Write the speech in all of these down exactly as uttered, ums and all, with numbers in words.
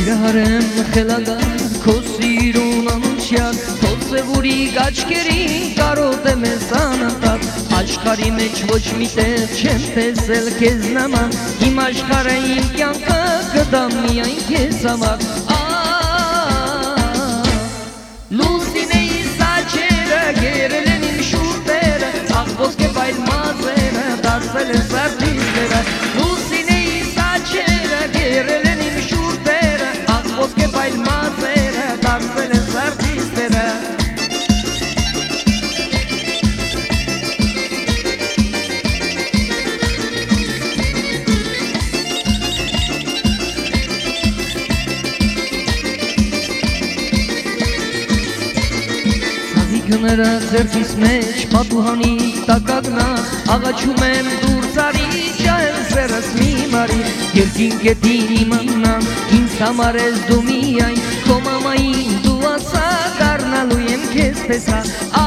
Սիրահարեմ խելագան քո սիրուն անուշյալ Քո սևուրի գաչկերին կարոտեմ ես անընդհատ Աշխարհի մեջ ոչ մի տեղ չեմ տեսել քեզ նման Իմ աշխարհը իմ կյանքը կտամ միայն քեզ համար Լուսինեի սաչերը գերել են իմ շուրտերը Աղ ոսկե բայլ մազերը դարձել են սարդիստերը Լուսինեի սաչերը գերել են իմ շուրտերը Աղ ոսկե բայլ մազերը դարձել են սարդիստերը Նրա ձերքիս մեջ պատուհանի տակագնա Աղաչում եմ դուրսարի ճայել սերս մի մարի Երկին կետին իմաննամ ինձ համար ես դու միայն Քո մամային դու ասա կարնալու եմ քեզ տեսա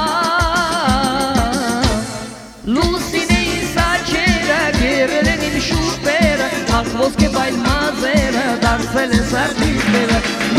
Լուսինեի սաչերը գերել են իմ շուրտերը Աղ ոսկե բայլ մազերը դարձել են սարդիստերը